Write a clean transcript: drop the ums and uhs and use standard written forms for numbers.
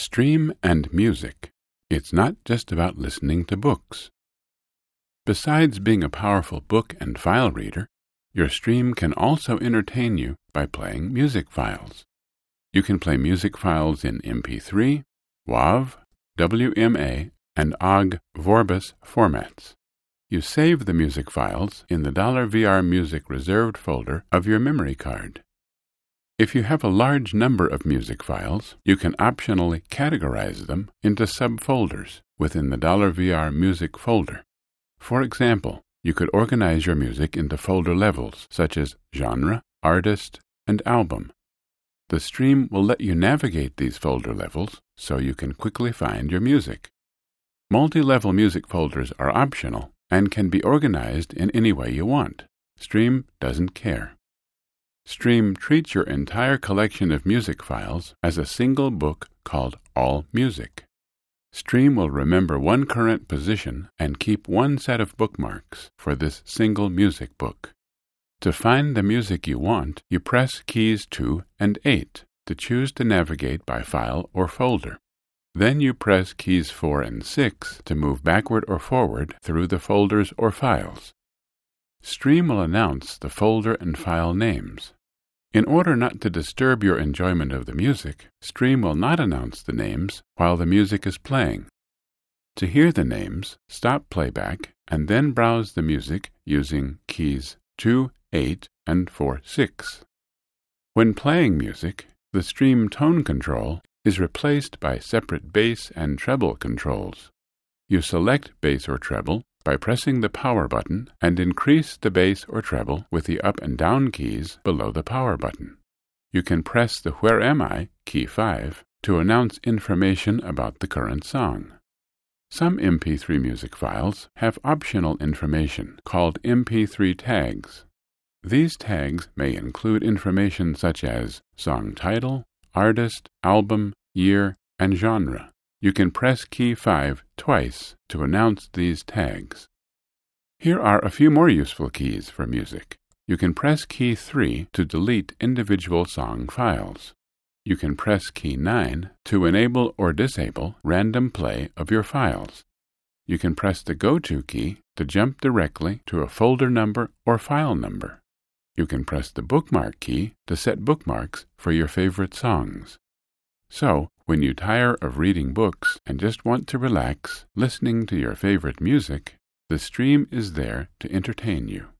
Stream and music. It's not just about listening to books. Besides being a powerful book and file reader, your stream can also entertain you by playing music files. You can play music files in MP3, WAV, WMA, and OGG Vorbis formats. You save the music files in the $VR Music reserved folder of your memory card. If you have a large number of music files, you can optionally categorize them into subfolders within the $VR Music folder. For example, you could organize your music into folder levels such as genre, artist, and album. The stream will let you navigate these folder levels so you can quickly find your music. Multi-level music folders are optional and can be organized in any way you want. Stream doesn't care. Stream treats your entire collection of music files as a single book called All Music. Stream will remember one current position and keep one set of bookmarks for this single music book. To find the music you want, you press keys 2 and 8 to choose to navigate by file or folder. Then you press keys 4 and 6 to move backward or forward through the folders or files. Stream will announce the folder and file names. In order not to disturb your enjoyment of the music, Stream will not announce the names while the music is playing. To hear the names, stop playback and then browse the music using keys 2, 8, and 4, 6. When playing music, the Stream tone control is replaced by separate bass and treble controls. You select bass or treble by pressing the power button and increase the bass or treble with the up and down keys below the power button. You can press the Where Am I, key 5, to announce information about the current song. Some MP3 music files have optional information called MP3 tags. These tags may include information such as song title, artist, album, year, and genre. You can press key 5 twice to announce these tags. Here are a few more useful keys for music. You can press key 3 to delete individual song files. You can press key 9 to enable or disable random play of your files. You can press the Go-To key to jump directly to a folder number or file number. You can press the Bookmark key to set bookmarks for your favorite songs. So, when you tire of reading books and just want to relax listening to your favorite music, the stream is there to entertain you.